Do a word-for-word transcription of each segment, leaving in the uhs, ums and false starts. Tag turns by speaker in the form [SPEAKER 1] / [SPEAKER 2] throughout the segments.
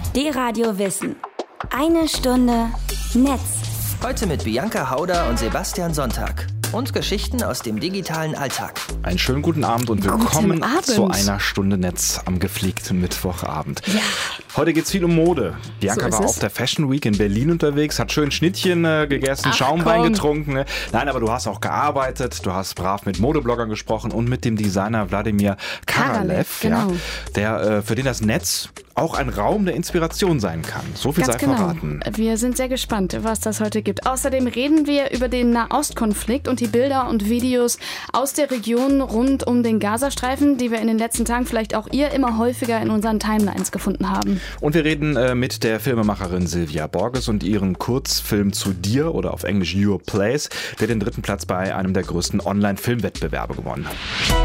[SPEAKER 1] D-Radio Wissen. Eine Stunde Netz.
[SPEAKER 2] Heute mit Bianca Hauder und Sebastian Sonntag. Und Geschichten aus dem digitalen Alltag.
[SPEAKER 3] Einen schönen guten Abend und willkommen zu einer Stunde Netz am gepflegten Mittwochabend.
[SPEAKER 1] Ja.
[SPEAKER 3] Heute geht es viel um Mode. Bianca
[SPEAKER 1] So
[SPEAKER 3] war
[SPEAKER 1] es.
[SPEAKER 3] auf der Fashion Week in Berlin unterwegs, hat schön Schnittchen äh, gegessen,
[SPEAKER 1] Ach,
[SPEAKER 3] Schaumwein
[SPEAKER 1] komm.
[SPEAKER 3] getrunken. Ne? Nein, aber du hast auch gearbeitet, du hast brav mit Modebloggern gesprochen und mit dem Designer Wladimir Karalev,
[SPEAKER 1] Karalev, genau.
[SPEAKER 3] ja, der, äh, für den das Netz auch ein Raum der Inspiration sein kann. So viel
[SPEAKER 4] Ganz
[SPEAKER 3] sei
[SPEAKER 4] genau.
[SPEAKER 3] verraten.
[SPEAKER 4] Wir sind sehr gespannt, was das heute gibt. Außerdem reden wir über den Nahostkonflikt und die Bilder und Videos aus der Region rund um den Gazastreifen, die wir in den letzten Tagen, vielleicht auch ihr, immer häufiger in unseren Timelines gefunden haben.
[SPEAKER 3] Und wir reden äh, mit der Filmemacherin Silvia Borges und ihren Kurzfilm Zu dir oder auf Englisch Your Place, der den dritten Platz bei einem der größten Online-Filmwettbewerbe gewonnen hat.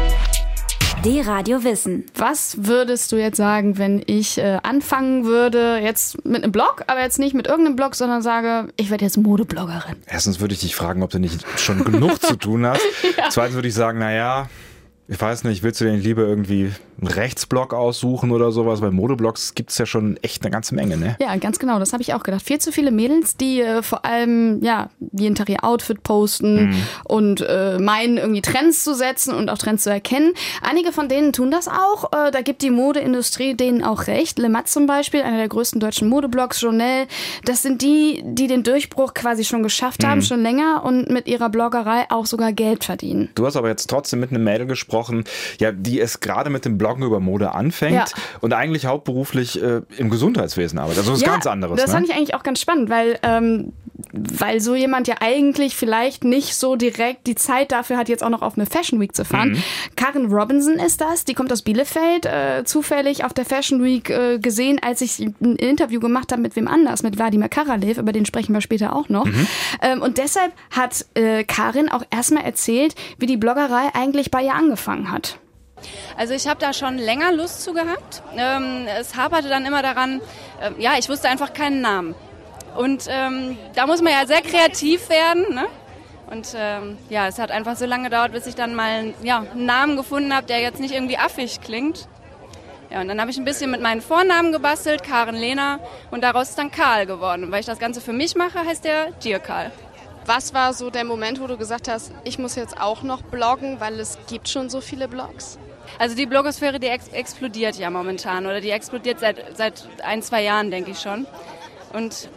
[SPEAKER 1] D-Radio Wissen.
[SPEAKER 4] Was würdest du jetzt sagen, wenn ich äh, anfangen würde, jetzt mit einem Blog, aber jetzt nicht mit irgendeinem Blog, sondern sage, ich werde jetzt Modebloggerin?
[SPEAKER 3] Erstens würde ich dich fragen, ob du nicht schon genug zu tun hast.
[SPEAKER 4] Ja.
[SPEAKER 3] Zweitens würde ich sagen, naja, ich weiß nicht, willst du denn lieber irgendwie einen Rechtsblog aussuchen oder sowas? Weil Modeblogs gibt es ja schon echt eine ganze Menge, ne?
[SPEAKER 4] Ja, ganz genau, das habe ich auch gedacht. Viel zu viele Mädels, die äh, vor allem ja jeden Tag ihr Outfit posten
[SPEAKER 3] Mhm.
[SPEAKER 4] und äh, meinen, irgendwie Trends zu setzen und auch Trends zu erkennen. Einige von denen tun das auch. Äh, da gibt die Modeindustrie denen auch recht. Le Mat zum Beispiel, einer der größten deutschen Modeblogs, Journal, das sind die, die den Durchbruch quasi schon geschafft haben, schon länger und mit ihrer Bloggerei auch sogar Geld verdienen.
[SPEAKER 3] Du hast aber jetzt trotzdem mit einem Mädel gesprochen, ja, die es gerade mit dem Bloggen über Mode anfängt
[SPEAKER 4] Ja.
[SPEAKER 3] und eigentlich hauptberuflich äh, im Gesundheitswesen arbeitet. Also das ist
[SPEAKER 4] Ja,
[SPEAKER 3] ganz anderes.
[SPEAKER 4] Das
[SPEAKER 3] ne?
[SPEAKER 4] fand ich eigentlich auch ganz spannend, weil, ähm, weil so jemand ja eigentlich vielleicht nicht so direkt die Zeit dafür hat, jetzt auch noch auf eine Fashion Week zu fahren.
[SPEAKER 3] Mhm.
[SPEAKER 4] Karin Robinson ist das, die kommt aus Bielefeld, äh, zufällig auf der Fashion Week äh, gesehen, als ich ein Interview gemacht habe mit wem anders, mit Wladimir Karalev, über den sprechen wir später auch noch.
[SPEAKER 3] Mhm.
[SPEAKER 4] Ähm, und deshalb hat äh, Karin auch erstmal erzählt, wie die Bloggerei eigentlich bei ihr angefangen hat.
[SPEAKER 5] Also ich habe da schon länger Lust zu gehabt. Ähm, es haperte dann immer daran, äh, ja, ich wusste einfach keinen Namen. Und ähm, da muss man ja sehr kreativ werden, ne? Und ähm, ja, es hat einfach so lange gedauert, bis ich dann mal ja, einen Namen gefunden habe, der jetzt nicht irgendwie affig klingt. Ja, und dann habe ich ein bisschen mit meinen Vornamen gebastelt, Karen Lena, und daraus ist dann Karl geworden. Und weil ich das Ganze für mich mache, heißt der Dear Karl.
[SPEAKER 6] Was war so der Moment, wo du gesagt hast, ich muss jetzt auch noch bloggen, weil es gibt schon so viele Blogs?
[SPEAKER 5] Also die Blogosphäre, die ex- explodiert ja momentan oder die explodiert seit, seit ein, zwei Jahren, denke ich schon. Und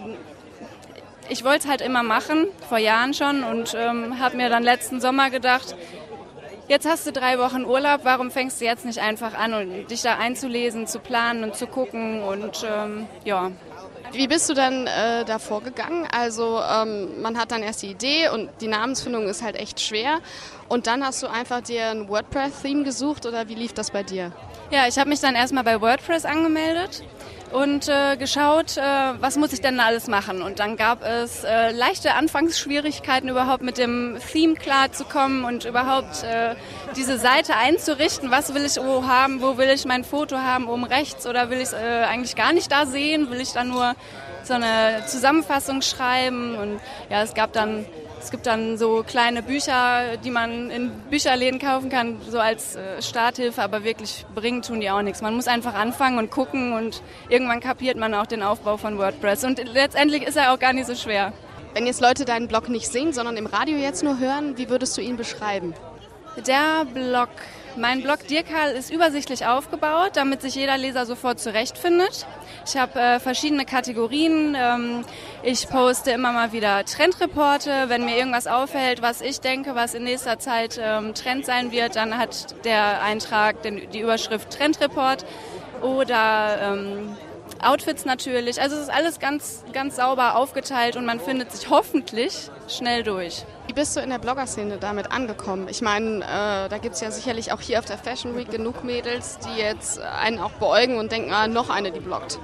[SPEAKER 5] ich wollte es halt immer machen, vor Jahren schon, und ähm, habe mir dann letzten Sommer gedacht, jetzt hast du drei Wochen Urlaub, warum fängst du jetzt nicht einfach an, und dich da einzulesen, zu planen und zu gucken und ähm, ja.
[SPEAKER 6] Wie bist du dann äh, da vorgegangen? Also ähm, man hat dann erst die Idee und die Namensfindung ist halt echt schwer. Und dann hast du einfach dir ein WordPress-Theme gesucht oder wie lief das bei dir?
[SPEAKER 5] Ja, ich habe mich dann erstmal bei WordPress angemeldet und äh, geschaut, äh, was muss ich denn da alles machen. Und dann gab es äh, leichte Anfangsschwierigkeiten, überhaupt mit dem Theme klarzukommen und überhaupt äh, diese Seite einzurichten. Was will ich wo haben, wo will ich mein Foto haben, oben rechts, oder will ich es äh, eigentlich gar nicht da sehen? Will ich da nur so eine Zusammenfassung schreiben? Und ja, es gab dann... Es gibt dann so kleine Bücher, die man in Bücherläden kaufen kann, so als äh, Starthilfe, aber wirklich bringen tun die auch nichts. Man muss einfach anfangen und gucken und irgendwann kapiert man auch den Aufbau von WordPress. Und letztendlich ist er auch gar nicht so schwer.
[SPEAKER 6] Wenn jetzt Leute deinen Blog nicht sehen, sondern im Radio jetzt nur hören, wie würdest du ihn beschreiben?
[SPEAKER 5] Der Blog, mein Blog Dear Karl ist übersichtlich aufgebaut, damit sich jeder Leser sofort zurechtfindet. Ich habe äh, verschiedene Kategorien. Ähm, ich poste immer mal wieder Trendreporte. Wenn mir irgendwas auffällt, was ich denke, was in nächster Zeit ähm, Trend sein wird, dann hat der Eintrag den, die Überschrift Trendreport oder ähm, Outfits natürlich. Also es ist alles ganz, ganz sauber aufgeteilt und man findet sich hoffentlich schnell durch.
[SPEAKER 6] Wie bist du in der Blogger-Szene damit angekommen? Ich meine, äh, da gibt es ja sicherlich auch hier auf der Fashion Week genug Mädels, die jetzt einen auch beäugen und denken, ah, noch eine, die bloggt.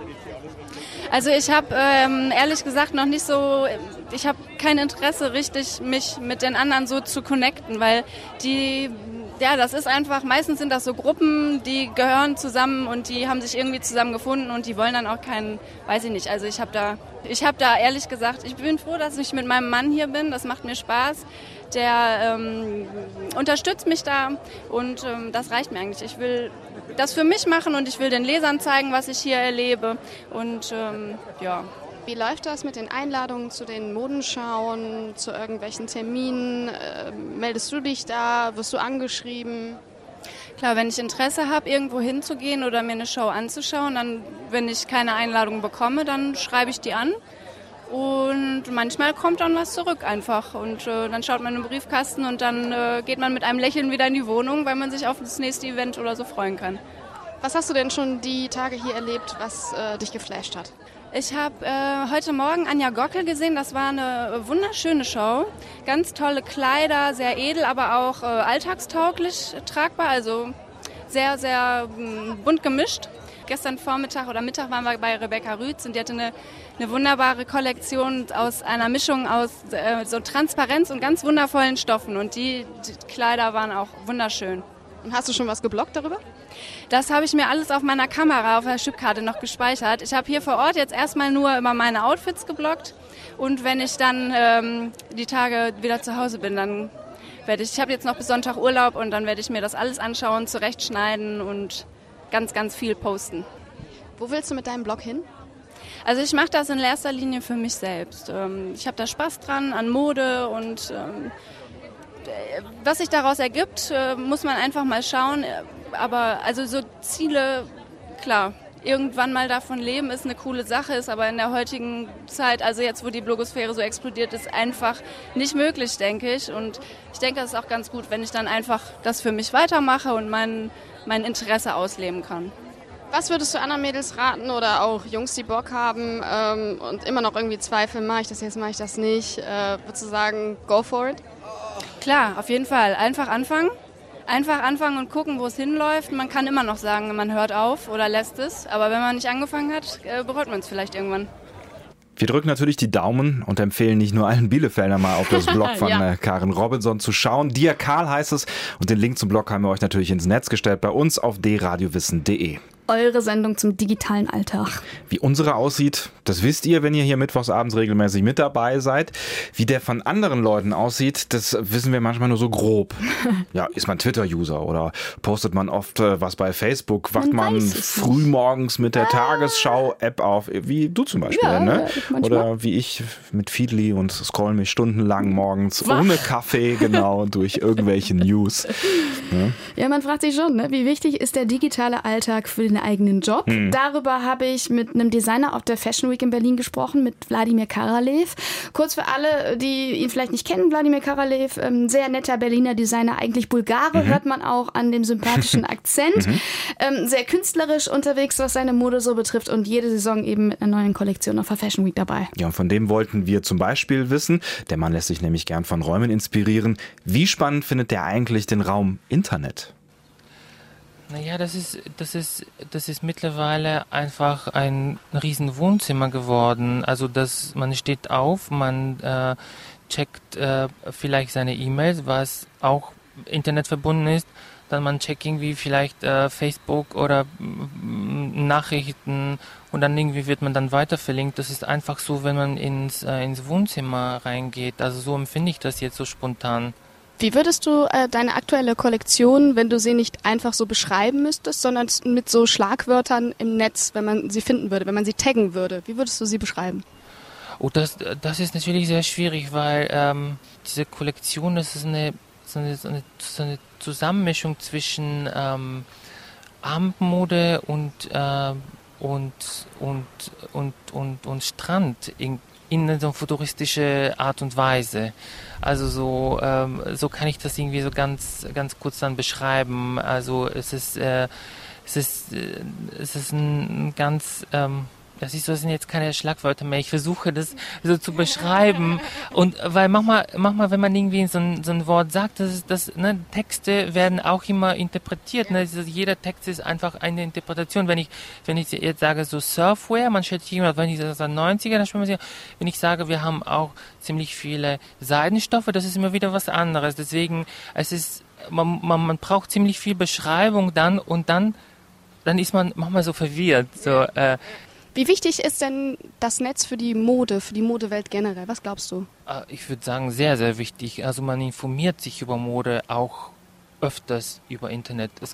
[SPEAKER 5] Also ich habe ähm, ehrlich gesagt noch nicht so, ich habe kein Interesse richtig, mich mit den anderen so zu connecten, weil die, ja, das ist einfach, meistens sind das so Gruppen, die gehören zusammen und die haben sich irgendwie zusammen gefunden und die wollen dann auch keinen, weiß ich nicht, also ich habe da, ich habe da ehrlich gesagt, ich bin froh, dass ich mit meinem Mann hier bin, das macht mir Spaß. Der ähm, unterstützt mich da und ähm, das reicht mir eigentlich. Ich will das für mich machen und ich will den Lesern zeigen, was ich hier erlebe. Und ähm, ja.
[SPEAKER 6] Wie läuft das mit den Einladungen zu den Modenschauen, zu irgendwelchen Terminen? Äh, meldest du dich da? Wirst du angeschrieben?
[SPEAKER 5] Klar, wenn ich Interesse habe, irgendwo hinzugehen oder mir eine Show anzuschauen, dann, wenn ich keine Einladung bekomme, dann schreibe ich die an. Und manchmal kommt dann was zurück einfach. Und äh, dann schaut man im Briefkasten und dann äh, geht man mit einem Lächeln wieder in die Wohnung, weil man sich auf das nächste Event oder so freuen kann.
[SPEAKER 6] Was hast du denn schon die Tage hier erlebt, was äh, dich geflasht hat?
[SPEAKER 5] Ich habe äh, heute Morgen Anja Gockel gesehen, das war eine wunderschöne Show. Ganz tolle Kleider, sehr edel, aber auch äh, alltagstauglich tragbar, also sehr, sehr mh, bunt gemischt. Gestern Vormittag oder Mittag waren wir bei Rebecca Rütz und die hatte eine, eine wunderbare Kollektion aus einer Mischung aus äh, so Transparenz und ganz wundervollen Stoffen und die, die Kleider waren auch wunderschön.
[SPEAKER 6] Und hast du schon was gebloggt darüber?
[SPEAKER 5] Das habe ich mir alles auf meiner Kamera, auf der Chipkarte noch gespeichert. Ich habe hier vor Ort jetzt erstmal nur über meine Outfits gebloggt und wenn ich dann ähm, die Tage wieder zu Hause bin, dann werde ich, ich habe jetzt noch bis Sonntag Urlaub und dann werde ich mir das alles anschauen, zurechtschneiden und ganz, ganz viel posten.
[SPEAKER 6] Wo willst du mit deinem Blog hin?
[SPEAKER 5] Also ich mache das in erster Linie für mich selbst. Ich habe da Spaß dran an Mode und was sich daraus ergibt, muss man einfach mal schauen. Aber also so Ziele, klar, irgendwann mal davon leben ist eine coole Sache, ist aber in der heutigen Zeit, also jetzt wo die Blogosphäre so explodiert ist, einfach nicht möglich, denke ich. Und ich denke, das ist auch ganz gut, wenn ich dann einfach das für mich weitermache und mein, mein Interesse ausleben kann.
[SPEAKER 6] Was würdest du anderen Mädels raten oder auch Jungs, die Bock haben ähm, und immer noch irgendwie zweifeln, mache ich das jetzt, mache ich das nicht? Äh, würdest du sagen, go for it?
[SPEAKER 5] Klar, auf jeden Fall. Einfach anfangen. Einfach anfangen und gucken, wo es hinläuft. Man kann immer noch sagen, man hört auf oder lässt es. Aber wenn man nicht angefangen hat, bereut man es vielleicht irgendwann.
[SPEAKER 3] Wir drücken natürlich die Daumen und empfehlen nicht nur allen Bielefeldern mal auf das Blog von ja. Karin Robinson zu schauen. Dia Karl heißt es und den Link zum Blog haben wir euch natürlich ins Netz gestellt bei uns auf d radiowissen punkt de.
[SPEAKER 4] Eure Sendung zum digitalen Alltag.
[SPEAKER 3] Wie unsere aussieht, das wisst ihr, wenn ihr hier mittwochsabends regelmäßig mit dabei seid. Wie der von anderen Leuten aussieht, das wissen wir manchmal nur so grob. Ja, ist man Twitter-User oder postet man oft äh, was bei Facebook, wacht man, man frühmorgens mit der ah. Tagesschau-App auf, wie du zum Beispiel,
[SPEAKER 4] ja,
[SPEAKER 3] ne? Oder wie ich mit Feedly und scroll mich stundenlang morgens Wach. ohne Kaffee genau durch irgendwelche News. Ja?
[SPEAKER 4] ja, man fragt sich schon, ne? Wie wichtig ist der digitale Alltag für den eigenen Job. Hm. Darüber habe ich mit einem Designer auf der Fashion Week in Berlin gesprochen, mit Wladimir Karalev. Kurz für alle, die ihn vielleicht nicht kennen, Wladimir Karalev, ähm, sehr netter Berliner Designer, eigentlich Bulgare, mhm. hört man auch an dem sympathischen Akzent. Mhm. Ähm, sehr künstlerisch unterwegs, was seine Mode so betrifft und jede Saison eben mit einer neuen Kollektion auf der Fashion Week dabei.
[SPEAKER 3] Ja, und von dem wollten wir zum Beispiel wissen, der Mann lässt sich nämlich gern von Räumen inspirieren. Wie spannend findet der eigentlich den Raum Internet?
[SPEAKER 7] Naja, das ist, das ist, das ist mittlerweile einfach ein riesen Wohnzimmer geworden. Also das, man steht auf, man äh, checkt äh, vielleicht seine E-Mails, was auch Internet verbunden ist. Dann man checkt irgendwie vielleicht äh, Facebook oder m- Nachrichten und dann irgendwie wird man dann weiter verlinkt. Das ist einfach so, wenn man ins, äh, ins Wohnzimmer reingeht. Also so empfinde ich das jetzt so spontan.
[SPEAKER 6] Wie würdest du äh, deine aktuelle Kollektion, wenn du sie nicht einfach so beschreiben müsstest, sondern mit so Schlagwörtern im Netz, wenn man sie finden würde, wenn man sie taggen würde, wie würdest du sie beschreiben?
[SPEAKER 7] Oh, das, das ist natürlich sehr schwierig, weil ähm, diese Kollektion, das ist eine, so eine, so eine, so eine Zusammenmischung zwischen ähm, Abendmode und, äh, und, und, und, und, und Strand in, in so futuristische Art und Weise. Also so, ähm, so kann ich das irgendwie so ganz, ganz kurz dann beschreiben. Also es ist, äh, es ist, äh, es ist ein ganz, ähm, das ist, das sind jetzt keine Schlagwörter mehr. Ich versuche das so zu beschreiben. Und weil manchmal, manchmal, wenn man irgendwie so ein, so ein Wort sagt, das ist, das, ne, Texte werden auch immer interpretiert. Ne? Also jeder Text ist einfach eine Interpretation. Wenn ich, wenn ich jetzt sage so Surfwear, man stellt sich immer, wenn ich sage neunziger, dann spricht man sich, wenn ich sage, wir haben auch ziemlich viele Seidenstoffe, das ist immer wieder was anderes. Deswegen, es ist, man, man, man braucht ziemlich viel Beschreibung dann und dann, dann ist man manchmal so verwirrt. So, äh,
[SPEAKER 6] Wie wichtig ist denn das Netz für die Mode, für die Modewelt generell? Was glaubst du?
[SPEAKER 7] Ich würde sagen, sehr, sehr wichtig. Also man informiert sich über Mode auch öfters über Internet. Es gibt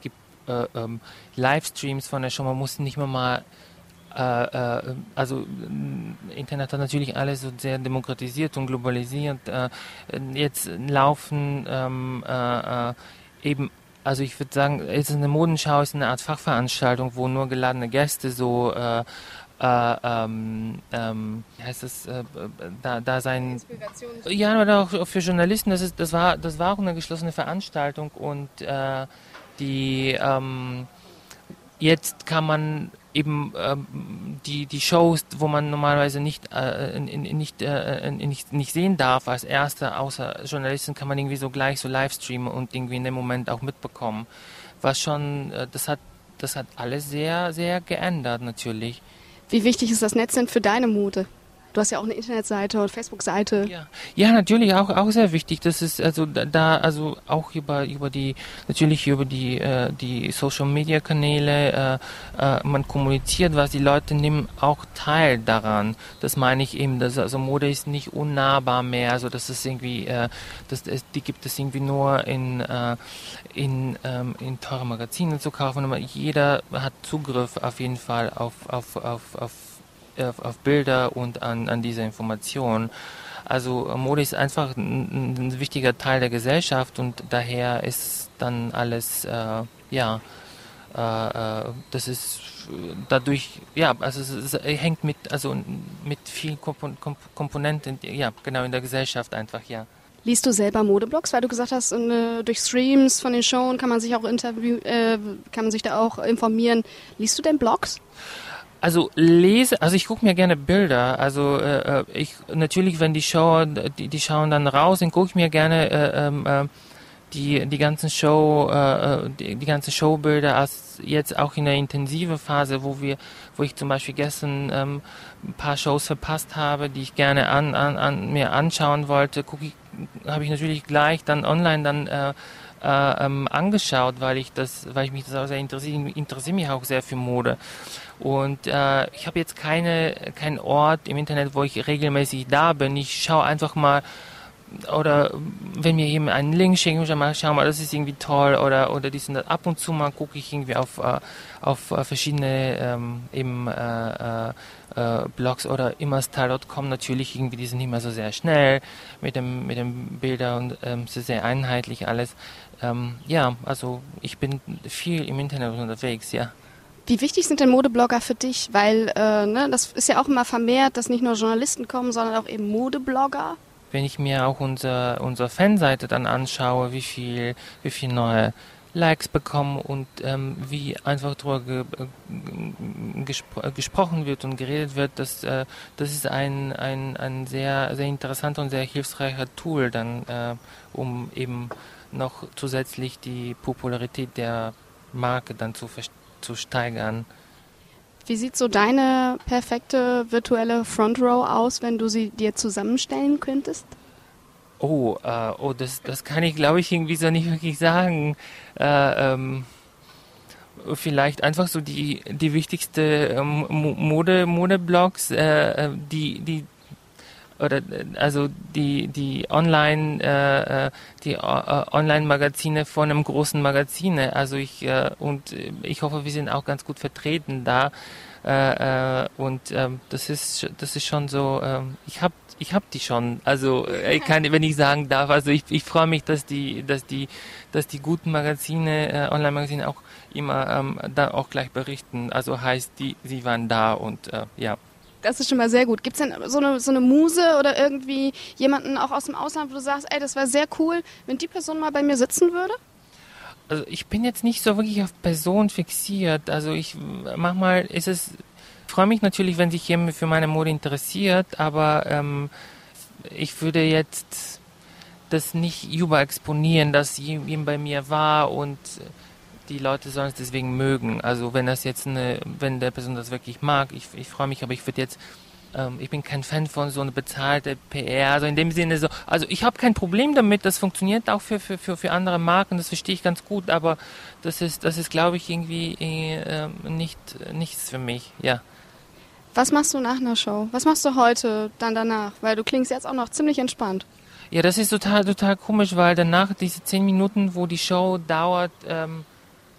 [SPEAKER 7] äh, ähm, Livestreams von der Show. Man muss nicht mehr mal Äh, äh, also Internet hat natürlich alles so sehr demokratisiert und globalisiert. Äh, jetzt laufen ähm, äh, äh, eben, also ich würde sagen, es ist eine Modenschau, ist eine Art Fachveranstaltung, wo nur geladene Gäste so äh, äh, ähm, ähm, wie heißt das, äh, da, da sein, ja, aber auch für Journalisten, das ist, das war, das war auch eine geschlossene Veranstaltung und äh, die ähm, jetzt kann man eben ähm, die die Shows, wo man normalerweise nicht äh, in, in, nicht, äh, nicht nicht sehen darf als Erster, außer Journalisten, kann man irgendwie so gleich so live streamen und irgendwie in dem Moment auch mitbekommen. Was schon, äh, das hat das hat alles sehr sehr geändert natürlich.
[SPEAKER 6] Wie wichtig ist das Netz denn für deine Mode? Du hast ja auch eine Internetseite und Facebook-Seite.
[SPEAKER 7] Ja, ja, natürlich auch auch sehr wichtig. Das ist also da also auch über über die natürlich über die äh, die Social-Media-Kanäle äh, äh, man kommuniziert, was die Leute nehmen auch teil daran. Das meine ich eben, dass also Mode ist nicht unnahbar mehr. Also das ist irgendwie äh, das ist, die gibt es irgendwie nur in äh, in ähm, in teuren Magazinen zu kaufen. Aber jeder hat Zugriff auf jeden Fall auf auf auf auf Auf, auf Bilder und an, an diese Informationen. Also Mode ist einfach ein, ein wichtiger Teil der Gesellschaft und daher ist dann alles, äh, ja, äh, das ist dadurch, ja, also es, es hängt mit, also mit vielen Kompon- Komponenten, ja, genau in der Gesellschaft einfach, ja.
[SPEAKER 6] Liest du selber Modeblogs, weil du gesagt hast, äh, durch Streams von den Shows kann man sich auch interview, äh, kann man sich da auch informieren. Liest du denn Blogs?
[SPEAKER 7] Also lese, also ich gucke mir gerne Bilder. Also äh, ich natürlich, wenn die Show, die, die schauen dann raus, dann gucke ich mir gerne äh, äh, die die ganzen Show, äh, die, die ganzen Showbilder. Als jetzt auch in der intensive Phase, wo wir, wo ich zum Beispiel gestern ähm, ein paar Shows verpasst habe, die ich gerne an, an, an mir anschauen wollte, gucke ich, habe ich natürlich gleich dann online dann äh, äh, ähm, angeschaut, weil ich das, weil ich mich das auch sehr interessiere, interessiere mich auch sehr für Mode. Und äh, ich habe jetzt keine keinen Ort im Internet, wo ich regelmäßig da bin. Ich schaue einfach mal, oder wenn mir jemand einen Link schickt, ich mal schau mal, das ist irgendwie toll, oder oder dies und das. Ab und zu mal gucke ich irgendwie auf äh, auf äh, verschiedene ähm, eben äh, äh, Blogs oder immerstyle Punkt com natürlich irgendwie, die sind nicht mehr so sehr schnell mit dem mit dem Bilder und ähm, es ist sehr einheitlich alles. Ähm, ja, also ich bin viel im Internet unterwegs, ja.
[SPEAKER 6] Wie wichtig sind denn Modeblogger für dich? Weil äh, ne, das ist ja auch immer vermehrt, dass nicht nur Journalisten kommen, sondern auch eben Modeblogger.
[SPEAKER 7] Wenn ich mir auch unser, unsere Fanseite dann anschaue, wie viel, wie viel neue Likes bekommen und ähm, wie einfach darüber ge, äh, gespro- gesprochen wird und geredet wird, das, äh, das ist ein, ein, ein sehr, sehr interessanter und sehr hilfreicher Tool, dann, äh, um eben noch zusätzlich die Popularität der Marke dann zu verstehen. zu steigern.
[SPEAKER 6] Wie sieht so deine perfekte virtuelle Front Row aus, wenn du sie dir zusammenstellen könntest?
[SPEAKER 7] Oh, äh, oh, das, das kann ich, glaube ich, irgendwie so nicht wirklich sagen. Äh, ähm, vielleicht einfach so die, die wichtigste ähm, Mode, Modeblogs, äh, die, die oder also die die Online äh, die äh, Online-Magazine von einem großen Magazine. Also ich äh, und ich hoffe, wir sind auch ganz gut vertreten da. Äh, äh, und ähm, das ist das ist schon so. Äh, ich habe ich habe die schon. Also ich kann, wenn ich sagen darf. Also ich ich freue mich, dass die dass die dass die guten Magazine äh, Online-Magazine auch immer ähm, da auch gleich berichten. Also heißt die sie waren da und äh, ja.
[SPEAKER 6] Das ist schon mal sehr gut. Gibt es denn so eine, so eine Muse oder irgendwie jemanden auch aus dem Ausland, wo du sagst, ey, das wäre sehr cool, wenn die Person mal bei mir sitzen würde?
[SPEAKER 7] Also ich bin jetzt nicht so wirklich auf Person fixiert. Also ich manchmal ist es, ich freue mich natürlich, wenn sich jemand für meine Mode interessiert, aber ähm, ich würde jetzt das nicht überexponieren, dass jemand bei mir war und die Leute sollen es deswegen mögen. Also wenn das jetzt eine, wenn der Person das wirklich mag, ich, ich freue mich, aber ich würde jetzt, ähm, ich bin kein Fan von so einer bezahlten P R, also in dem Sinne so, also ich habe kein Problem damit, das funktioniert auch für, für, für, für andere Marken, das verstehe ich ganz gut, aber das ist, das ist glaube ich irgendwie äh, nicht, nichts für mich, ja.
[SPEAKER 6] Was machst du nach einer Show? Was machst du heute dann danach? Weil du klingst jetzt auch noch ziemlich entspannt.
[SPEAKER 7] Ja, das ist total, total komisch, weil danach diese zehn Minuten, wo die Show dauert, ähm,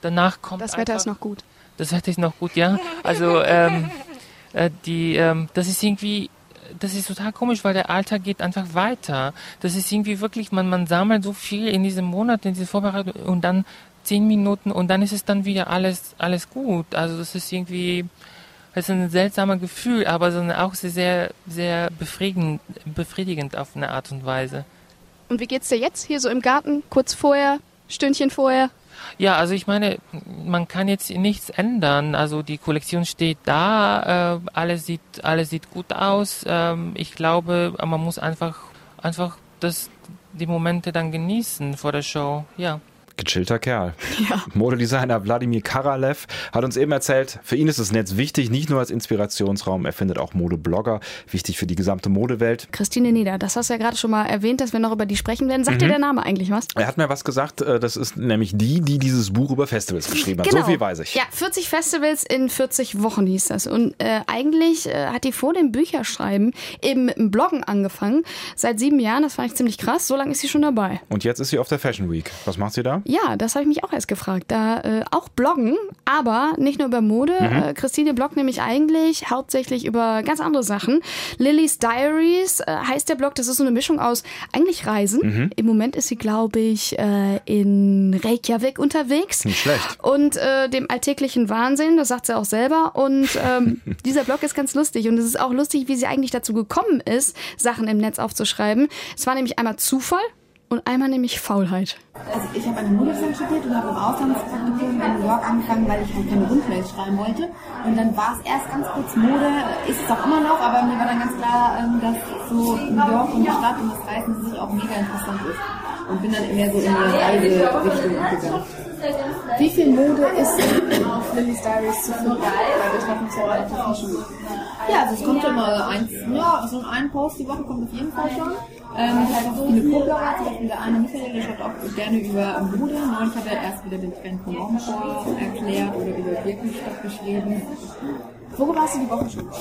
[SPEAKER 7] danach kommt
[SPEAKER 4] Das Wetter
[SPEAKER 7] einfach,
[SPEAKER 4] ist noch gut.
[SPEAKER 7] Das Wetter ist noch gut, ja. Also ähm, äh, die, ähm, das ist irgendwie, das ist total komisch, weil der Alltag geht einfach weiter. Das ist irgendwie wirklich, man, man sammelt so viel in diesem Monat, in dieser Vorbereitung und dann zehn Minuten und dann ist es dann wieder alles, alles gut. Also das ist irgendwie, das ist ein seltsames Gefühl, aber so auch sehr, sehr befriedigend, befriedigend auf eine Art und Weise.
[SPEAKER 4] Und wie geht's dir jetzt hier so im Garten, kurz vorher, Stündchen vorher?
[SPEAKER 7] Ja, also ich meine, man kann jetzt nichts ändern. Also die Kollektion steht da, äh, alles sieht, alles sieht gut aus. Ähm, ich glaube, man muss einfach, einfach das, die Momente dann genießen vor der Show. Ja.
[SPEAKER 3] Gechillter Kerl.
[SPEAKER 4] Ja.
[SPEAKER 3] Modedesigner Wladimir Karalev hat uns eben erzählt, für ihn ist das Netz wichtig, nicht nur als Inspirationsraum, er findet auch Modeblogger wichtig für die gesamte Modewelt.
[SPEAKER 4] Christine Nieder, das hast du ja gerade schon mal erwähnt, dass wir noch über die sprechen werden. Sagt
[SPEAKER 3] Mhm.
[SPEAKER 4] dir der Name eigentlich was?
[SPEAKER 3] Er hat mir was gesagt, das ist nämlich die, die dieses Buch über Festivals geschrieben hat.
[SPEAKER 4] Genau.
[SPEAKER 3] So viel weiß ich.
[SPEAKER 4] Ja, vierzig Festivals in vierzig Wochen hieß das. Und äh, eigentlich äh, hat die vor dem Bücherschreiben eben mit dem Bloggen angefangen. Seit sieben Jahren, das fand ich ziemlich krass. So lange ist sie schon dabei.
[SPEAKER 3] Und jetzt ist sie auf der Fashion Week. Was macht sie da?
[SPEAKER 4] Ja, das habe ich mich auch erst gefragt. Da äh, auch bloggen, aber nicht nur über Mode.
[SPEAKER 3] Mhm.
[SPEAKER 4] Äh, Christine bloggt nämlich eigentlich hauptsächlich über ganz andere Sachen. Lily's Diaries äh, heißt der Blog. Das ist so eine Mischung aus eigentlich Reisen.
[SPEAKER 3] Mhm.
[SPEAKER 4] Im Moment ist sie, glaube ich, äh, in Reykjavik unterwegs.
[SPEAKER 3] Nicht schlecht.
[SPEAKER 4] Und äh, dem alltäglichen Wahnsinn, das sagt sie auch selber. Und ähm, dieser Blog ist ganz lustig. Und es ist auch lustig, wie sie eigentlich dazu gekommen ist, Sachen im Netz aufzuschreiben. Es war nämlich einmal Zufall und einmal nämlich Faulheit.
[SPEAKER 8] Also ich habe eine Modedesign studiert und habe im Auslandspraktikum in New York angefangen, weil ich halt keine Rundmails schreiben wollte. Und dann war es erst ganz kurz Mode, ist es auch immer noch, aber mir war dann ganz klar, dass so New York und die Stadt und das Reisen für sich auch mega interessant ist. Und bin dann mehr so in die Reiserichtung gegangen.
[SPEAKER 6] Wie viel Mode ist auf Lily's Diaries zu finden? Weil wir treffen uns ja relativ viel schon.
[SPEAKER 8] Ja, also es kommt immer eins, ja, so ein Post die Woche kommt auf jeden Fall schon. Ähm, halt auch viele Co-Blogger, zum Beispiel der eine Michael, der schreibt auch gerne über Mode. Neulich hat er erst wieder den Trend von Romford erklärt oder über Birkenstock geschrieben.
[SPEAKER 6] Worüber hast du die Woche schon?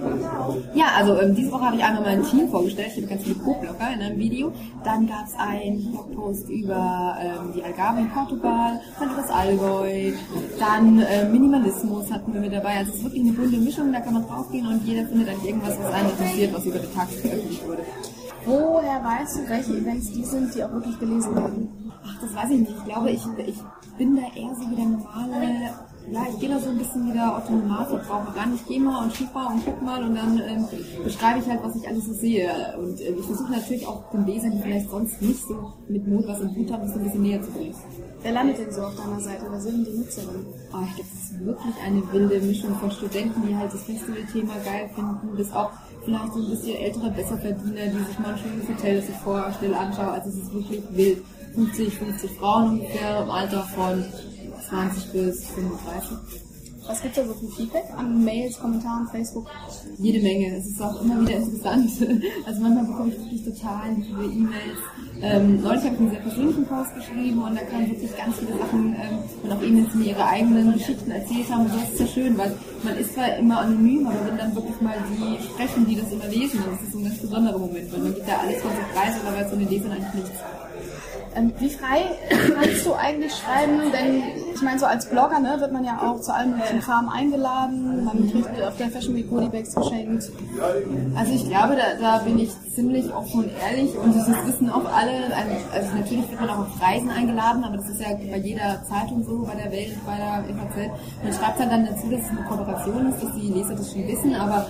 [SPEAKER 8] Ja, also ähm, diese Woche habe ich einmal mein Team vorgestellt. Ich habe ganz viele Co-Blogger in einem Video. Dann gab es einen Blogpost über ähm, die Algarve in Portugal, dann über das Allgäu, dann äh, Minimalismus hatten wir mit dabei. Also es ist wirklich eine bunte Mischung, da kann man draufgehen und jeder findet dann irgendwas, was einen interessiert, was über den Tag veröffentlicht wurde.
[SPEAKER 6] Woher weißt du, welche Events die sind, die auch wirklich gelesen werden?
[SPEAKER 8] Ach, das weiß ich nicht. Ich glaube, ich, ich bin da eher so wie der normale, ja, ich gehe da so ein bisschen wie der Otto Normalverbraucher ran. Ich gehe mal und schieb mal und guck mal und dann ähm, beschreibe ich halt, was ich alles so sehe. Und äh, ich versuche natürlich auch den Lesern, die vielleicht sonst nicht so mit Mode was im Hut haben, das ein bisschen näher zu bringen.
[SPEAKER 6] Wer landet denn so auf deiner Seite? Wer sind die Nutzerinnen?
[SPEAKER 8] Oh, ich glaube, es ist wirklich eine wilde Mischung von Studenten, die halt das Festivalthema geil finden, bis auch vielleicht so ein bisschen ältere Besserverdiener, die sich mal ein schönes Hotel, das ich vorher schnell anschaue. Also es ist wirklich wild. fünfzig, fünfzig Frauen ungefähr im Alter von zwanzig bis fünfunddreißig.
[SPEAKER 6] Was gibt es da so für Feedback an Mails, Kommentaren, Facebook?
[SPEAKER 8] Jede Menge. Es ist auch immer wieder interessant. Also manchmal bekomme ich wirklich total liebe E-Mails. Ähm, neulich habe ich einen sehr persönlichen Post geschrieben und da kamen wirklich ganz viele Sachen ähm, und auch E-Mails, die mir ihre eigenen Geschichten erzählt haben. Und das ist ja schön, weil man ist zwar immer anonym, aber wenn dann wirklich mal die sprechen, die das immer lesen, dann ist das so ein ganz besonderer Moment, weil man gibt da alles von sich preis und dabei von den Lesern eigentlich nichts.
[SPEAKER 6] Ähm, wie frei kannst du eigentlich schreiben? Denn ich meine, so als Blogger ne, wird man ja auch zu allem möglichen Kram eingeladen. Man kriegt auf der Fashion Week Goodiebags geschenkt.
[SPEAKER 8] Also ich glaube, da, da bin ich ziemlich offen und ehrlich und das wissen auch alle. Also natürlich wird man auch auf Reisen eingeladen, aber das ist ja bei jeder Zeitung so, bei der Welt, bei der F A Z. Man schreibt halt dann dazu, dass es eine Kooperation ist, dass die Leser das schon wissen, aber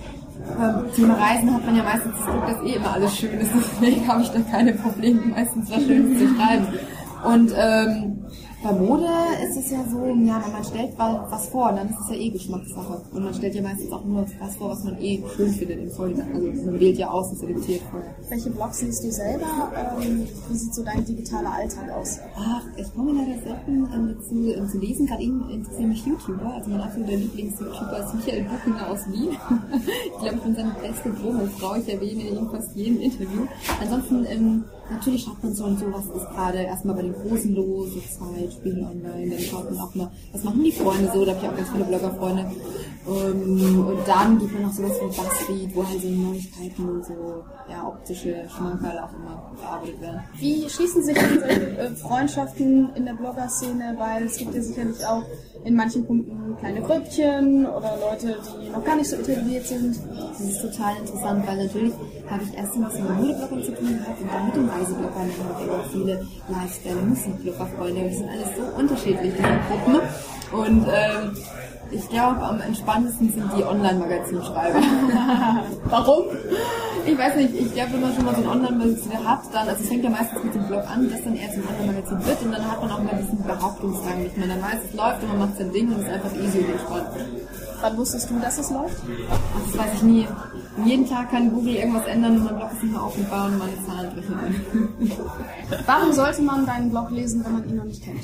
[SPEAKER 8] beim Thema Reisen hat man ja meistens das Glück, dass eh immer alles schön ist, deswegen habe ich da keine Probleme, meistens was Schönes zu schreiben. Und ähm, bei Mode ist es ja so, ja, man stellt was vor und dann ist es ja eh Geschmackssache. Und man stellt ja meistens auch nur das vor, was man eh schön findet im Folge. Also man wählt ja aus und selektiert vorher.
[SPEAKER 6] Welche Blogs liest du selber? Ähm, wie sieht so dein digitaler Alltag aus?
[SPEAKER 8] Ach, ich komme leider selten ähm, dazu ähm, zu lesen. Gerade eben interessieren mich YouTuber. Also mein absoluter Lieblings-YouTuber ist Michael Buchinger aus Wien. Ich glaube, ich bin seine beste Promo-Frau. Ich erwähne ihn fast jedem Interview. Ansonsten, ähm, natürlich schaut man so und so, was ist gerade erstmal bei den Großen los, Zeit, Brettspiele online, dann schaut man auch mal, was machen die Freunde so, da habe ich auch ganz viele Bloggerfreunde. Um, und dann gibt man noch sowas wie BuzzFeed, wo halt so Neuigkeiten und so, ja, optische Schmankerl auch immer bearbeitet werden.
[SPEAKER 4] Wie schließen sich diese äh, Freundschaften in der Blogger-Szene, weil es gibt ja sicherlich auch in manchen Punkten kleine Grüppchen oder Leute, die noch gar nicht so etabliert sind.
[SPEAKER 8] Das ist total interessant, weil natürlich habe ich erst was mit Modebloggern zu tun gehabt und dann mit den Reisebloggern habe ich auch viele Lifestyle- und Musikblogger-Freunde. Das sind alles so unterschiedlich, diese Gruppen. Und ähm, ich glaube, am entspanntesten sind die Online-Magazinschreiber.
[SPEAKER 4] Warum?
[SPEAKER 8] Ich weiß nicht, ich glaube, wenn man schon mal so ein Online-Magazin hat, dann, also es fängt ja meistens mit dem Blog an, das dann eher zum Online-Magazin wird und dann hat man auch mal diesen Behauptungsrang nicht mehr. Dann weiß es läuft und man macht sein Ding und es ist einfach easy und entspannt.
[SPEAKER 4] Wann wusstest du, dass es läuft?
[SPEAKER 8] Ach, das weiß ich nie. Jeden Tag kann Google irgendwas ändern und mein Blog ist nicht mehr aufgebaut und meine Zahlen brechen ein.
[SPEAKER 4] Warum sollte man deinen Blog lesen, wenn man ihn noch nicht kennt?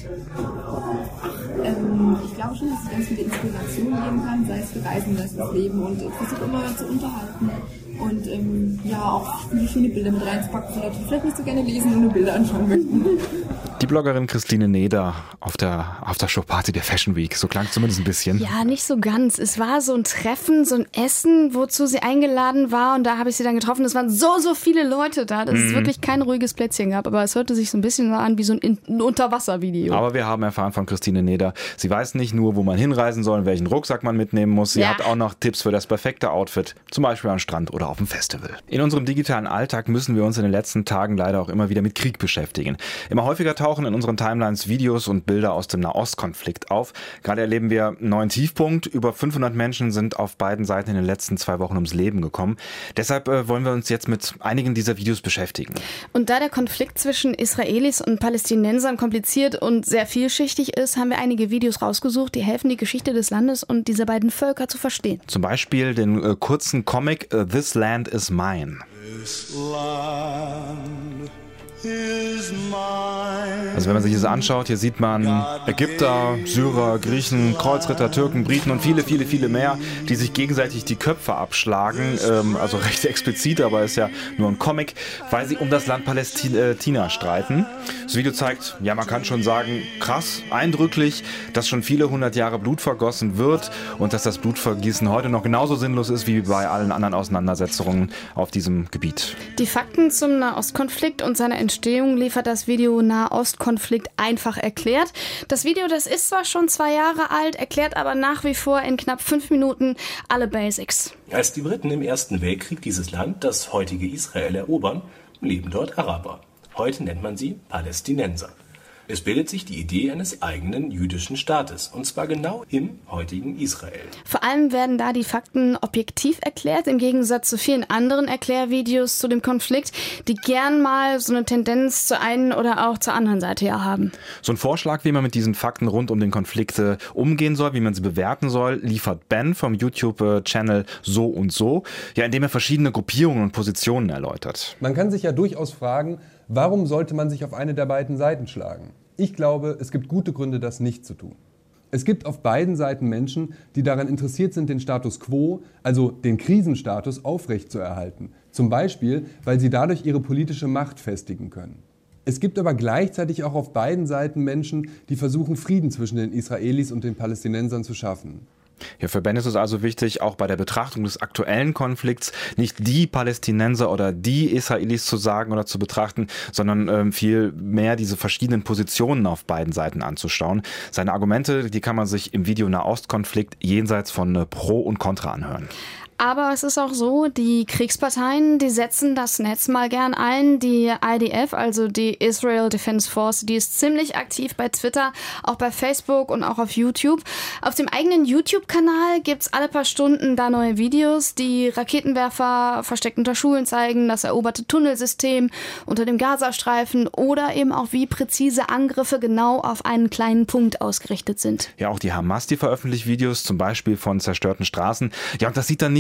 [SPEAKER 8] Ähm, ich glaube schon, dass es ganz viele Inspirationen geben kann, sei es für Reisen, sei es fürs Leben und ich versuche immer zu unterhalten und ähm, ja auch viele schöne Bilder mit reinzupacken für Leute, die vielleicht nicht so gerne lesen und nur Bilder anschauen möchten.
[SPEAKER 3] Die Bloggerin Christine Neder auf der, auf der Showparty der Fashion Week, so klang es zumindest ein bisschen.
[SPEAKER 4] Ja, nicht so ganz. Es war so ein Treffen, so ein Essen, wozu sie eingeladen war und da habe ich sie dann getroffen. Es waren so, so viele Leute da, dass mhm. es wirklich kein ruhiges Plätzchen gab, aber es hörte sich so ein bisschen an wie so ein, ein Unterwasservideo.
[SPEAKER 3] Aber wir haben erfahren von Christine Neder, sie weiß nicht nur, wo man hinreisen soll und welchen Rucksack man mitnehmen muss, sie ja. hat auch noch Tipps für das perfekte Outfit, zum Beispiel am Strand oder auf dem Festival. In unserem digitalen Alltag müssen wir uns in den letzten Tagen leider auch immer wieder mit Krieg beschäftigen. Immer häufiger tauchen in unseren Timelines Videos und Bilder aus dem Nahostkonflikt auf. Gerade erleben wir einen neuen Tiefpunkt. Über fünfhundert Menschen sind auf beiden Seiten in den letzten zwei Wochen ums Leben gekommen. Deshalb äh, wollen wir uns jetzt mit einigen dieser Videos beschäftigen.
[SPEAKER 4] Und da der Konflikt zwischen Israelis und Palästinensern kompliziert und sehr vielschichtig ist, haben wir einige Videos rausgesucht, die helfen, die Geschichte des Landes und dieser beiden Völker zu verstehen.
[SPEAKER 3] Zum Beispiel den äh, kurzen Comic uh, This Land is Mine.
[SPEAKER 9] This land is mine.
[SPEAKER 3] Also wenn man sich das anschaut, hier sieht man Ägypter, Syrer, Griechen, Kreuzritter, Türken, Briten und viele, viele, viele mehr, die sich gegenseitig die Köpfe abschlagen. Ähm, also recht explizit, aber ist ja nur ein Comic, weil sie um das Land Palästina streiten. Das Video zeigt, ja man kann schon sagen, krass, eindrücklich, dass schon viele hundert Jahre Blut vergossen wird und dass das Blutvergießen heute noch genauso sinnlos ist wie bei allen anderen Auseinandersetzungen auf diesem Gebiet.
[SPEAKER 4] Die Fakten zum Nahostkonflikt und seiner Entstehung liefert das Video Nahostkonflikt einfach erklärt. Das Video, das ist zwar schon zwei Jahre alt, erklärt aber nach wie vor in knapp fünf Minuten alle Basics.
[SPEAKER 10] Als die Briten im Ersten Weltkrieg dieses Land, das heutige Israel, erobern, leben dort Araber. Heute nennt man sie Palästinenser. Es bildet sich die Idee eines eigenen jüdischen Staates, und zwar genau im heutigen Israel.
[SPEAKER 4] Vor allem werden da die Fakten objektiv erklärt, im Gegensatz zu vielen anderen Erklärvideos zu dem Konflikt, die gern mal so eine Tendenz zur einen oder auch zur anderen Seite ja haben.
[SPEAKER 3] So ein Vorschlag, wie man mit diesen Fakten rund um den Konflikt äh, umgehen soll, wie man sie bewerten soll, liefert Ben vom YouTube-Channel So und So, ja, indem er verschiedene Gruppierungen und Positionen erläutert.
[SPEAKER 11] Man kann sich ja durchaus fragen, warum sollte man sich auf eine der beiden Seiten schlagen? Ich glaube, es gibt gute Gründe, das nicht zu tun. Es gibt auf beiden Seiten Menschen, die daran interessiert sind, den Status quo, also den Krisenstatus, aufrechtzuerhalten. Zum Beispiel, weil sie dadurch ihre politische Macht festigen können. Es gibt aber gleichzeitig auch auf beiden Seiten Menschen, die versuchen, Frieden zwischen den Israelis und den Palästinensern zu schaffen.
[SPEAKER 3] Ja, für Ben ist es also wichtig, auch bei der Betrachtung des aktuellen Konflikts nicht die Palästinenser oder die Israelis zu sagen oder zu betrachten, sondern ähm, viel mehr diese verschiedenen Positionen auf beiden Seiten anzuschauen. Seine Argumente, die kann man sich im Video Nahostkonflikt jenseits von äh, Pro und Contra anhören.
[SPEAKER 4] Aber es ist auch so, die Kriegsparteien, die setzen das Netz mal gern ein. Die I D F, also die Israel Defense Force, die ist ziemlich aktiv bei Twitter, auch bei Facebook und auch auf YouTube. Auf dem eigenen YouTube-Kanal gibt's alle paar Stunden da neue Videos, die Raketenwerfer versteckt unter Schulen zeigen, das eroberte Tunnelsystem unter dem Gazastreifen oder eben auch wie präzise Angriffe genau auf einen kleinen Punkt ausgerichtet sind.
[SPEAKER 3] Ja, auch die Hamas, die veröffentlicht Videos, zum Beispiel von zerstörten Straßen. Ja, und das sieht dann nicht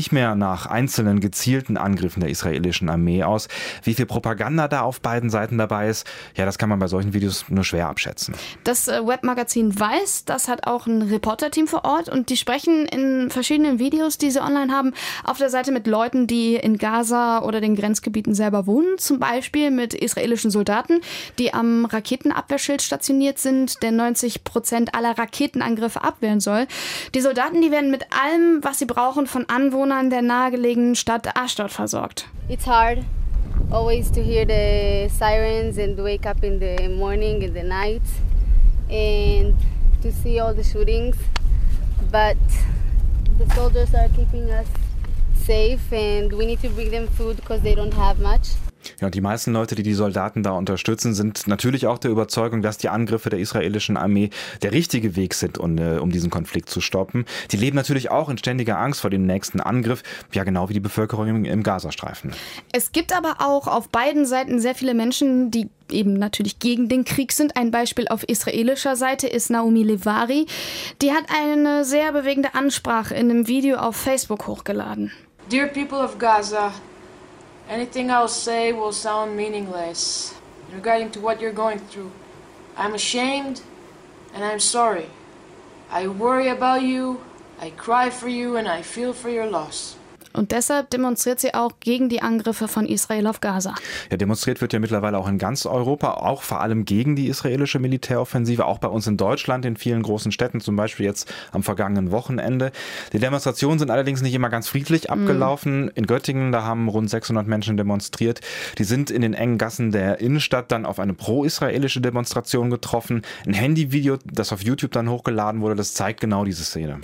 [SPEAKER 3] nicht mehr nach einzelnen gezielten Angriffen der israelischen Armee aus. Wie viel Propaganda da auf beiden Seiten dabei ist, ja, das kann man bei solchen Videos nur schwer abschätzen.
[SPEAKER 4] Das Webmagazin Weiß, das hat auch ein Reporterteam vor Ort und die sprechen in verschiedenen Videos, die sie online haben, auf der Seite mit Leuten, die in Gaza oder den Grenzgebieten selber wohnen, zum Beispiel mit israelischen Soldaten, die am Raketenabwehrschild stationiert sind, der neunzig Prozent aller Raketenangriffe abwehren soll. Die Soldaten, die werden mit allem, was sie brauchen, von Anwohnern der nahegelegenen Stadt Ashdod versorgt.
[SPEAKER 12] It's hard always to hear the sirens and wake up in the morning, in the night and to see all the shootings, but the soldiers are keeping us safe and we need to bring them food because they don't have much.
[SPEAKER 3] Ja, und die meisten Leute, die die Soldaten da unterstützen, sind natürlich auch der Überzeugung, dass die Angriffe der israelischen Armee der richtige Weg sind, um, äh, um diesen Konflikt zu stoppen. Die leben natürlich auch in ständiger Angst vor dem nächsten Angriff, ja genau wie die Bevölkerung im, im Gazastreifen.
[SPEAKER 4] Es gibt aber auch auf beiden Seiten sehr viele Menschen, die eben natürlich gegen den Krieg sind. Ein Beispiel auf israelischer Seite ist Naomi Levari. Die hat eine sehr bewegende Ansprache in einem Video auf Facebook hochgeladen.
[SPEAKER 13] Dear people of Gaza, anything I'll say will sound meaningless regarding to what you're going through. I'm ashamed and I'm sorry. I worry about you, I cry for you and I feel for your loss.
[SPEAKER 4] Und deshalb demonstriert sie auch gegen die Angriffe von Israel auf Gaza.
[SPEAKER 3] Ja, demonstriert wird ja mittlerweile auch in ganz Europa, auch vor allem gegen die israelische Militäroffensive, auch bei uns in Deutschland, in vielen großen Städten, zum Beispiel jetzt am vergangenen Wochenende. Die Demonstrationen sind allerdings nicht immer ganz friedlich abgelaufen. Mhm. In Göttingen, da haben rund sechshundert Menschen demonstriert. Die sind in den engen Gassen der Innenstadt dann auf eine pro-israelische Demonstration getroffen. Ein Handyvideo, das auf YouTube dann hochgeladen wurde, das zeigt genau diese Szene.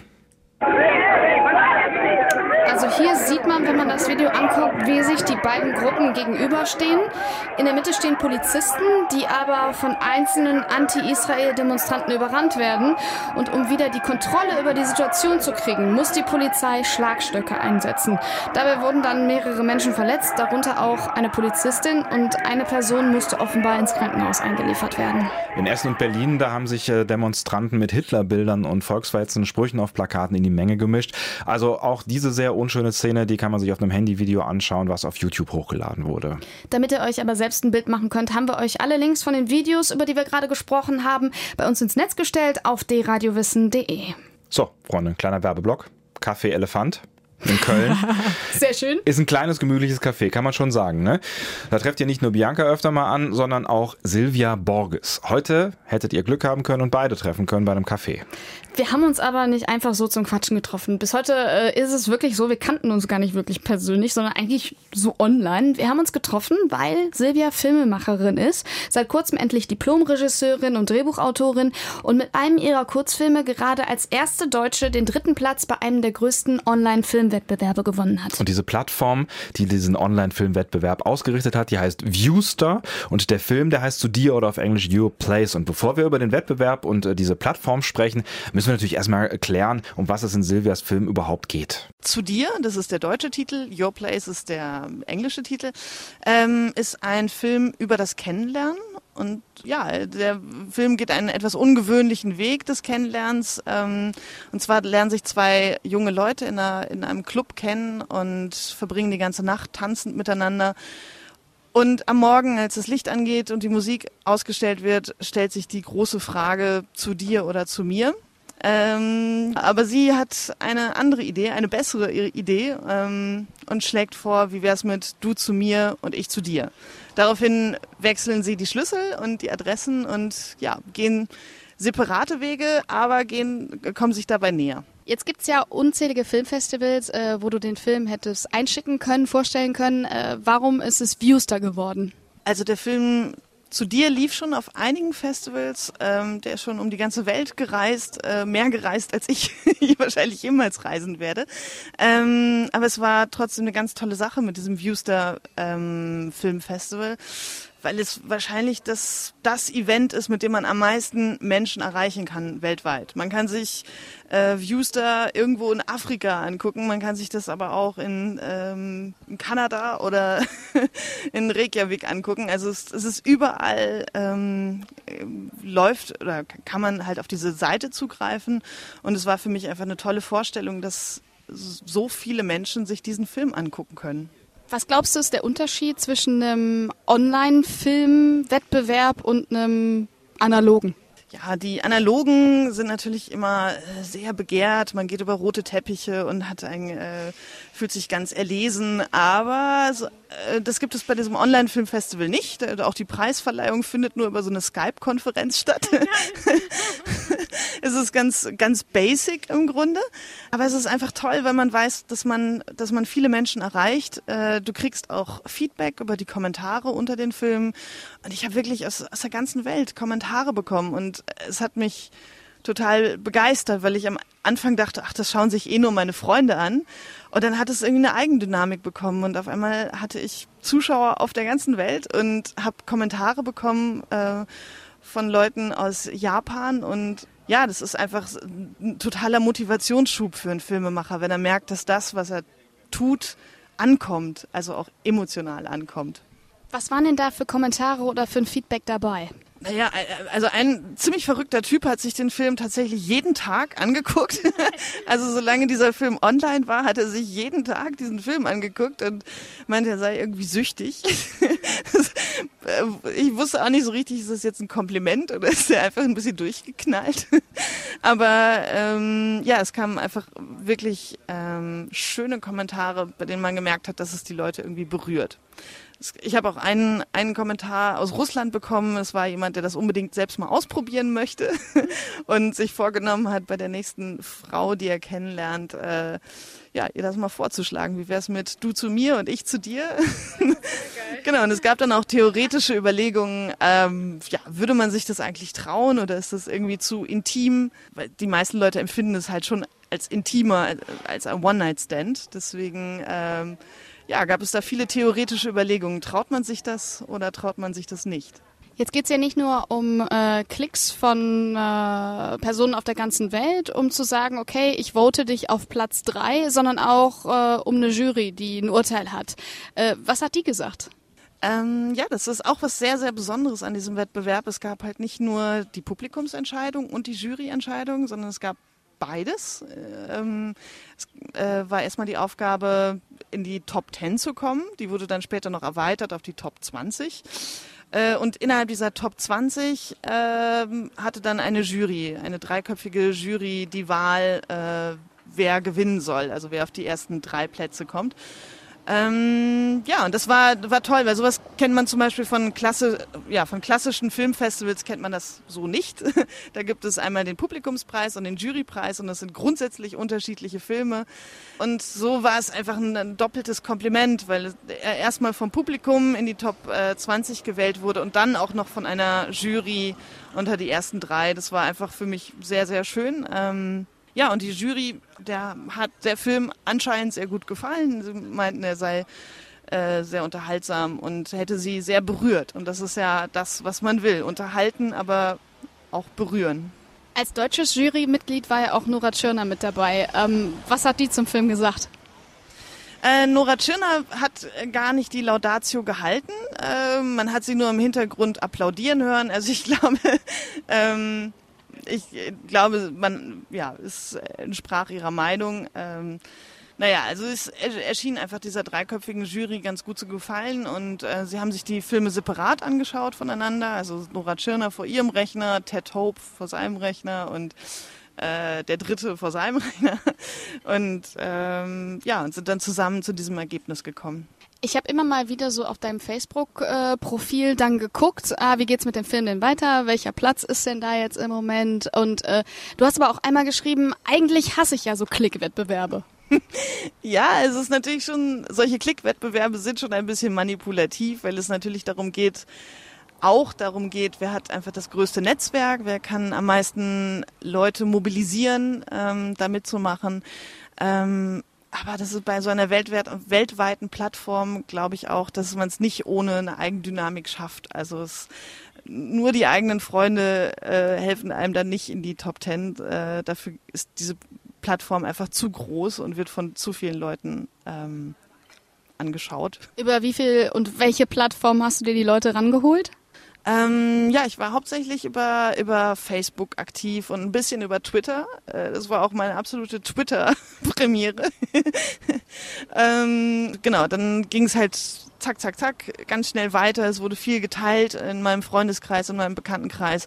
[SPEAKER 4] Also hier sieht man, wenn man das Video anguckt, wie sich die beiden Gruppen gegenüberstehen. In der Mitte stehen Polizisten, die aber von einzelnen Anti-Israel-Demonstranten überrannt werden. Und um wieder die Kontrolle über die Situation zu kriegen, muss die Polizei Schlagstöcke einsetzen. Dabei wurden dann mehrere Menschen verletzt, darunter auch eine Polizistin. Und eine Person musste offenbar ins Krankenhaus eingeliefert werden.
[SPEAKER 3] In Essen und Berlin, da haben sich Demonstranten mit Hitlerbildern und volksverhetzenden Sprüchen auf Plakaten in die Menge gemischt. Also auch diese sehr unschöne Szene, die kann man sich auf einem Handyvideo anschauen, was auf YouTube hochgeladen wurde.
[SPEAKER 4] Damit ihr euch aber selbst ein Bild machen könnt, haben wir euch alle Links von den Videos, über die wir gerade gesprochen haben, bei uns ins Netz gestellt auf d radiowissen punkt de.
[SPEAKER 3] So, Freunde, kleiner Werbeblock. Café Elefant in Köln.
[SPEAKER 4] Sehr schön.
[SPEAKER 3] Ist ein kleines, gemütliches Café, kann man schon sagen. Ne? Da trefft ihr nicht nur Bianca öfter mal an, sondern auch Silvia Borges. Heute hättet ihr Glück haben können und beide treffen können bei einem Café.
[SPEAKER 4] Wir haben uns aber nicht einfach so zum Quatschen getroffen. Bis heute äh, ist es wirklich so, wir kannten uns gar nicht wirklich persönlich, sondern eigentlich so online. Wir haben uns getroffen, weil Silvia Filmemacherin ist, seit kurzem endlich Diplomregisseurin und Drehbuchautorin und mit einem ihrer Kurzfilme gerade als erste Deutsche den dritten Platz bei einem der größten Online-Filmwettbewerbe gewonnen hat.
[SPEAKER 3] Und diese Plattform, die diesen Online-Filmwettbewerb ausgerichtet hat, die heißt Viewster und der Film, der heißt Zu dir oder auf Englisch Your Place. Und bevor wir über den Wettbewerb und äh, diese Plattform sprechen, müssen wir natürlich erstmal erklären, um was es in Silvias Film überhaupt geht.
[SPEAKER 14] Zu dir, das ist der deutsche Titel, Your Place ist der englische Titel, ähm, ist ein Film über das Kennenlernen. Und ja, der Film geht einen etwas ungewöhnlichen Weg des Kennenlernens. Ähm, und zwar lernen sich zwei junge Leute in, einer, in einem Club kennen und verbringen die ganze Nacht tanzend miteinander. Und am Morgen, als das Licht angeht und die Musik ausgestellt wird, stellt sich die große Frage, zu dir oder zu mir. Ähm, aber sie hat eine andere Idee, eine bessere Idee ähm, und schlägt vor, wie wär's mit du zu mir und ich zu dir. Daraufhin wechseln sie die Schlüssel und die Adressen und ja, gehen separate Wege, aber gehen, kommen sich dabei näher.
[SPEAKER 4] Jetzt gibt's ja unzählige Filmfestivals, äh, wo du den Film hättest einschicken können, vorstellen können. Äh, warum ist es Viewster geworden?
[SPEAKER 14] Also der Film Zu dir lief schon auf einigen Festivals, ähm, der ist schon um die ganze Welt gereist, äh, mehr gereist als ich wahrscheinlich jemals reisen werde. Ähm, aber es war trotzdem eine ganz tolle Sache mit diesem Viewster ähm, Filmfestival, weil es wahrscheinlich das, das Event ist, mit dem man am meisten Menschen erreichen kann weltweit. Man kann sich äh, Viewster irgendwo in Afrika angucken, man kann sich das aber auch in, ähm, in Kanada oder in Reykjavik angucken. Also es, es ist überall, ähm, läuft oder kann man halt auf diese Seite zugreifen und es war für mich einfach eine tolle Vorstellung, dass so viele Menschen sich diesen Film angucken können.
[SPEAKER 4] Was glaubst du, ist der Unterschied zwischen einem Online-Film-Wettbewerb und einem analogen?
[SPEAKER 14] Ja, die Analogen sind natürlich immer sehr begehrt. Man geht über rote Teppiche und hat ein, äh, fühlt sich ganz erlesen. Aber so, äh, das gibt es bei diesem Online-Filmfestival nicht. Auch die Preisverleihung findet nur über so eine Skype-Konferenz statt. Es ist ganz, ganz basic im Grunde. Aber es ist einfach toll, weil man weiß, dass man, dass man viele Menschen erreicht. Äh, du kriegst auch Feedback über die Kommentare unter den Filmen. Und ich habe wirklich aus, aus der ganzen Welt Kommentare bekommen. Und es hat mich total begeistert, weil ich am Anfang dachte, ach, das schauen sich eh nur meine Freunde an. Und dann hat es irgendwie eine Eigendynamik bekommen. Und auf einmal hatte ich Zuschauer auf der ganzen Welt und habe Kommentare bekommen äh, von Leuten aus Japan. Und ja, das ist einfach ein totaler Motivationsschub für einen Filmemacher, wenn er merkt, dass das, was er tut, ankommt, also auch emotional ankommt.
[SPEAKER 4] Was waren denn da für Kommentare oder für ein Feedback dabei?
[SPEAKER 14] Naja, also ein ziemlich verrückter Typ hat sich den Film tatsächlich jeden Tag angeguckt. Also solange dieser Film online war, hat er sich jeden Tag diesen Film angeguckt und meinte, er sei irgendwie süchtig. Ich wusste auch nicht so richtig, ist das jetzt ein Kompliment oder ist er einfach ein bisschen durchgeknallt? Aber ähm, ja, es kamen einfach wirklich ähm, schöne Kommentare, bei denen man gemerkt hat, dass es die Leute irgendwie berührt. Ich habe auch einen, einen Kommentar aus Russland bekommen. Es war jemand, der das unbedingt selbst mal ausprobieren möchte und sich vorgenommen hat, bei der nächsten Frau, die er kennenlernt, äh, ja, ihr das mal vorzuschlagen. Wie wäre es mit du zu mir und ich zu dir? Genau, und es gab dann auch theoretische Überlegungen, ähm, ja, würde man sich das eigentlich trauen oder ist das irgendwie zu intim? Weil die meisten Leute empfinden es halt schon als intimer, als ein One-Night-Stand. Deswegen ähm, ja, gab es da viele theoretische Überlegungen. Traut man sich das oder traut man sich das nicht?
[SPEAKER 4] Jetzt geht es ja nicht nur um äh, Klicks von äh, Personen auf der ganzen Welt, um zu sagen, okay, ich vote dich auf Platz drei, sondern auch äh, um eine Jury, die ein Urteil hat. Äh, was hat die gesagt?
[SPEAKER 14] Ähm, ja, das ist auch was sehr, sehr Besonderes an diesem Wettbewerb. Es gab halt nicht nur die Publikumsentscheidung und die Juryentscheidung, sondern es gab beides. Ähm, es äh, war erstmal die Aufgabe, in die Top zehn zu kommen. Die wurde dann später noch erweitert auf die Top zwanzig. Äh, und innerhalb dieser Top zwanzig äh, hatte dann eine Jury, eine dreiköpfige Jury, die Wahl, äh, wer gewinnen soll, also wer auf die ersten drei Plätze kommt. Ähm, ja, und das war, war toll, weil sowas kennt man zum Beispiel von, Klasse, ja, von klassischen Filmfestivals kennt man das so nicht. Da gibt es einmal den Publikumspreis und den Jurypreis und das sind grundsätzlich unterschiedliche Filme. Und so war es einfach ein, ein doppeltes Kompliment, weil er erstmal vom Publikum in die Top äh, zwanzig gewählt wurde und dann auch noch von einer Jury unter die ersten drei. Das war einfach für mich sehr, sehr schön. Ähm, Ja, und die Jury, der hat der Film anscheinend sehr gut gefallen. Sie meinten, er sei äh, sehr unterhaltsam und hätte sie sehr berührt. Und das ist ja das, was man will. Unterhalten, aber auch berühren.
[SPEAKER 4] Als deutsches Jurymitglied war ja auch Nora Tschirner mit dabei. Ähm, was hat die zum Film gesagt?
[SPEAKER 14] Äh, Nora Tschirner hat gar nicht die Laudatio gehalten. Äh, man hat sie nur im Hintergrund applaudieren hören. Also ich glaube... ähm, Ich glaube, man, ja, es entsprach ihrer Meinung. Ähm, naja, also es erschien einfach dieser dreiköpfigen Jury ganz gut zu gefallen und äh, sie haben sich die Filme separat angeschaut voneinander. Also Nora Tschirner vor ihrem Rechner, Ted Hope vor seinem Rechner und äh, der Dritte vor seinem Rechner. Und ähm, ja, und sind dann zusammen zu diesem Ergebnis gekommen.
[SPEAKER 4] Ich habe immer mal wieder so auf deinem Facebook-Profil äh, dann geguckt, ah, wie geht's mit dem Film denn weiter, welcher Platz ist denn da jetzt im Moment und äh, du hast aber auch einmal geschrieben, eigentlich hasse ich ja so Klickwettbewerbe.
[SPEAKER 14] Ja, es ist natürlich schon, solche Klickwettbewerbe sind schon ein bisschen manipulativ, weil es natürlich darum geht, auch darum geht, wer hat einfach das größte Netzwerk, wer kann am meisten Leute mobilisieren, ähm, da mitzumachen. Ähm, Aber das ist bei so einer weltweit, weltweiten Plattform, glaube ich auch, dass man es nicht ohne eine Eigendynamik schafft. Also es, nur die eigenen Freunde äh, helfen einem dann nicht in die Top Ten. Äh, dafür ist diese Plattform einfach zu groß und wird von zu vielen Leuten ähm, angeschaut.
[SPEAKER 4] Über wie viel und welche Plattform hast du dir die Leute rangeholt?
[SPEAKER 14] Ähm, ja, ich war hauptsächlich über, über Facebook aktiv und ein bisschen über Twitter. Äh, das war auch meine absolute Twitter-Premiere. ähm, genau, dann ging es halt zack, zack, zack, ganz schnell weiter. Es wurde viel geteilt in meinem Freundeskreis, in meinem Bekanntenkreis.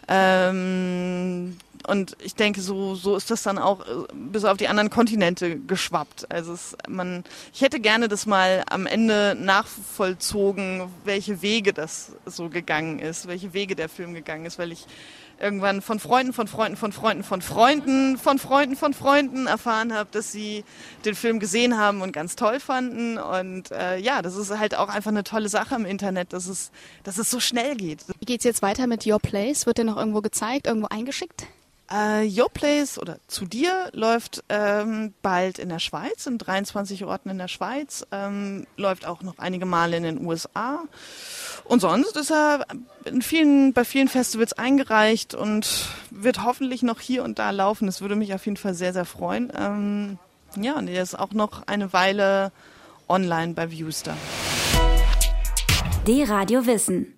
[SPEAKER 14] Ähm, und ich denke, so, so ist das dann auch bis auf die anderen Kontinente geschwappt. Also es, man, ich hätte gerne das mal am Ende nachvollzogen, welche Wege das so gegangen ist, welche Wege der Film gegangen ist, weil ich irgendwann von Freunden, von Freunden, von Freunden, von Freunden, von Freunden, von Freunden erfahren habe, dass sie den Film gesehen haben und ganz toll fanden. Und äh, ja, das ist halt auch einfach eine tolle Sache im Internet, dass es, dass es so schnell geht.
[SPEAKER 4] Wie geht's jetzt weiter mit Your Place? Wird der noch irgendwo gezeigt, irgendwo eingeschickt?
[SPEAKER 14] Uh, Your Place oder Zu dir läuft ähm, bald in der Schweiz, in dreiundzwanzig Orten in der Schweiz, ähm, läuft auch noch einige Male in den U S A. Und sonst ist er in vielen, bei vielen Festivals eingereicht und wird hoffentlich noch hier und da laufen. Das würde mich auf jeden Fall sehr, sehr freuen. Ähm, ja, und er ist auch noch eine Weile online bei Viewstar.
[SPEAKER 1] D-Radio Wissen.